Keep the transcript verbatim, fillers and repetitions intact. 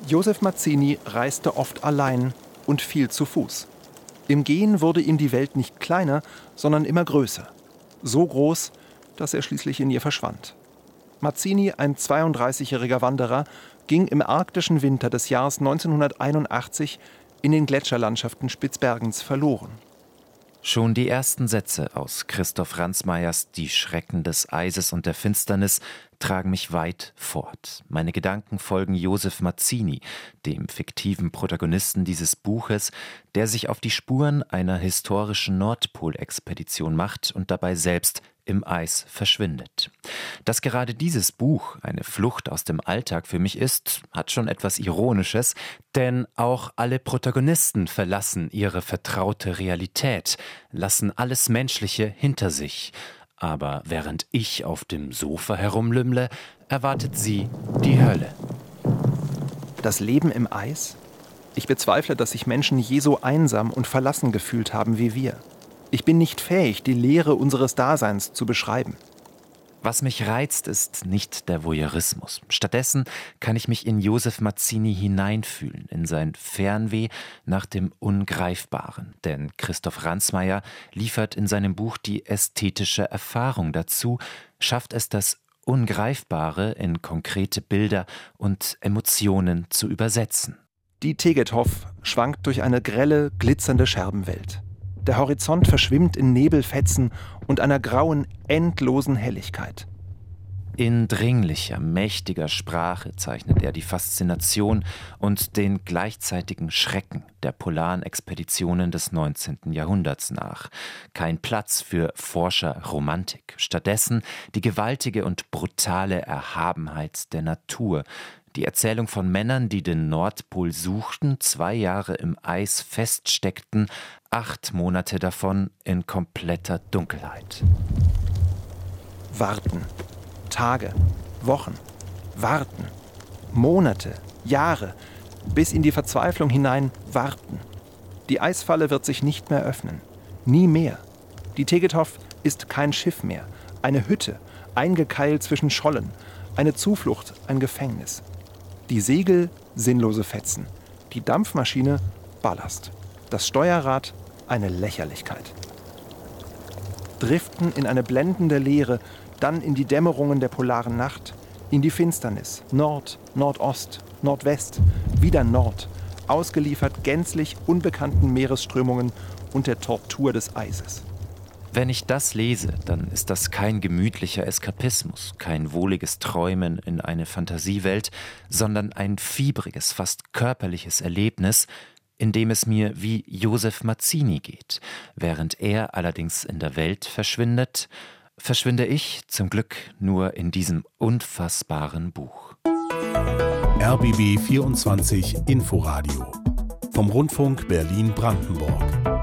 Joseph Mazzini reiste oft allein und viel zu Fuß. Im Gehen wurde ihm die Welt nicht kleiner, sondern immer größer. So groß, dass er schließlich in ihr verschwand. Mazzini, ein zweiunddreißigjähriger Wanderer, ging im arktischen Winter des Jahres neunzehnhunderteinundachtzig in den Gletscherlandschaften Spitzbergens verloren. Schon die ersten Sätze aus Christoph Ransmayers Die Schrecken des Eises und der Finsternis tragen mich weit fort. Meine Gedanken folgen Joseph Mazzini, dem fiktiven Protagonisten dieses Buches, der sich auf die Spuren einer historischen Nordpolexpedition macht und dabei selbst im Eis verschwindet. Dass gerade dieses Buch eine Flucht aus dem Alltag für mich ist, hat schon etwas Ironisches, denn auch alle Protagonisten verlassen ihre vertraute Realität, lassen alles Menschliche hinter sich. Aber während ich auf dem Sofa herumlümmle, erwartet sie die Hölle. Das Leben im Eis? Ich bezweifle, dass sich Menschen je so einsam und verlassen gefühlt haben wie wir. Ich bin nicht fähig, die Leere unseres Daseins zu beschreiben. Was mich reizt, ist nicht der Voyeurismus. Stattdessen kann ich mich in Joseph Mazzini hineinfühlen, in sein Fernweh nach dem Ungreifbaren. Denn Christoph Ransmayer liefert in seinem Buch die ästhetische Erfahrung dazu, schafft es, das Ungreifbare in konkrete Bilder und Emotionen zu übersetzen. Die Tegetthoff schwankt durch eine grelle, glitzernde Scherbenwelt. Der Horizont verschwimmt in Nebelfetzen und einer grauen, endlosen Helligkeit. In dringlicher, mächtiger Sprache zeichnet er die Faszination und den gleichzeitigen Schrecken der polaren Expeditionen des neunzehnten Jahrhunderts nach. Kein Platz für Forscherromantik. Stattdessen die gewaltige und brutale Erhabenheit der Natur. Die Erzählung von Männern, die den Nordpol suchten, zwei Jahre im Eis feststeckten, acht Monate davon in kompletter Dunkelheit. Warten. Tage, Wochen, warten. Monate, Jahre, bis in die Verzweiflung hinein warten. Die Eisfalle wird sich nicht mehr öffnen. Nie mehr. Die Tegetthoff ist kein Schiff mehr. Eine Hütte, eingekeilt zwischen Schollen. Eine Zuflucht, ein Gefängnis. Die Segel sinnlose Fetzen, die Dampfmaschine Ballast, das Steuerrad eine Lächerlichkeit. Driften in eine blendende Leere, dann in die Dämmerungen der polaren Nacht, in die Finsternis, Nord, Nordost, Nordwest, wieder Nord, ausgeliefert gänzlich unbekannten Meeresströmungen und der Tortur des Eises. Wenn ich das lese, dann ist das kein gemütlicher Eskapismus, kein wohliges Träumen in eine Fantasiewelt, sondern ein fiebriges, fast körperliches Erlebnis, in dem es mir wie Joseph Mazzini geht. Während er allerdings in der Welt verschwindet, verschwinde ich zum Glück nur in diesem unfassbaren Buch. R B B vierundzwanzig Inforadio vom Rundfunk Berlin-Brandenburg.